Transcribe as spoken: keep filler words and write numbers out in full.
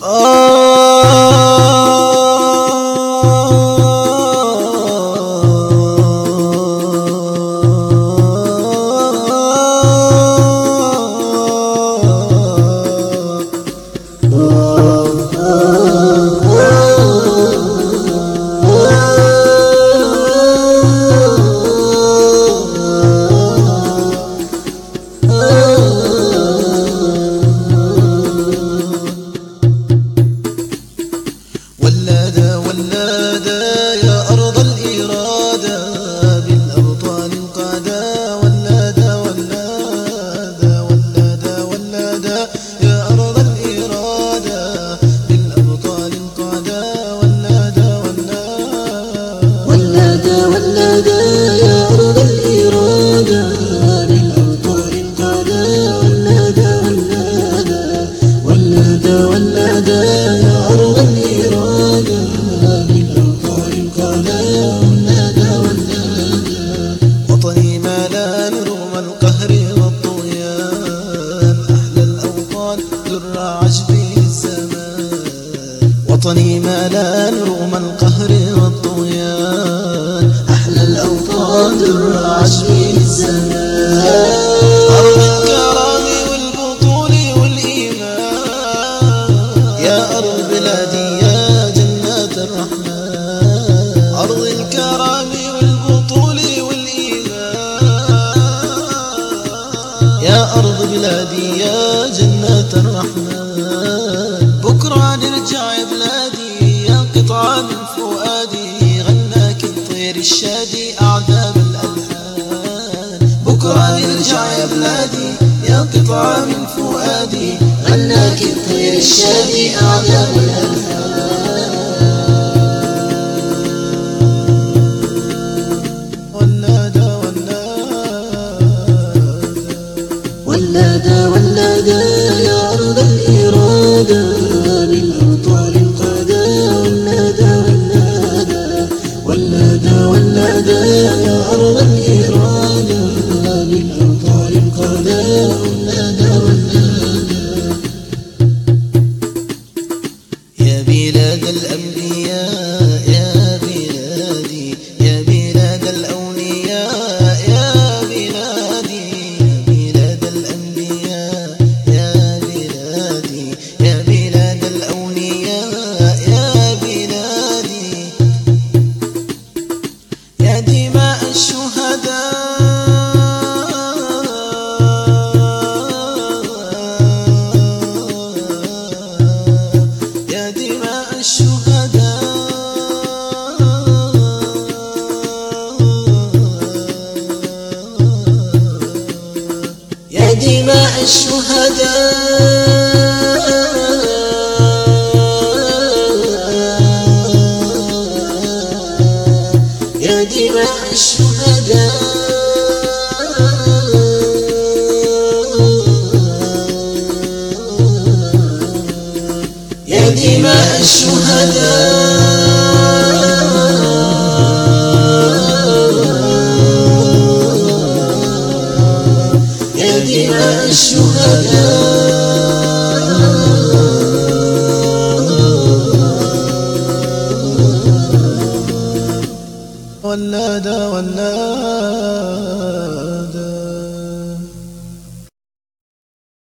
وطني ما لا نروم القهر والطغيان، أحلى الأوطان در عجبي الزمان، أرض الكرم والبطول والإيمان، يا أرض بلادي يا جنة الرحمن، أرض الكرم والبطول والإيمان، يا أرض بلادي يا جنة الرحمن. بكرة نرجع يا بلادي يا قطعة من فؤادي، غناك الطير الشادي أعذاب الألحان. بكرة نرجع يا بلادي يا قطعة من فؤادي، غناك الطير الشادي أعذاب الألحان. ولادة ولادة ولادة ولادة يا أرض الإرادة، للأبطال القادة. ولادة ولادة ولادة ولادة يا أرض الإرادة، للأبطال القادة. ولادة ولادة يا بلاد الأنبياء يا بلادي، يا بلاد الأولياء يا بلادي، يا بلاد الأنبياء يا بلادي، يا بلاد الأولياء يا بلادي، يا دماء الشهداء، يا دماء الشهداء، يا دماء الشهداء، يا دماء الشهداء، يا دماء الشهداء.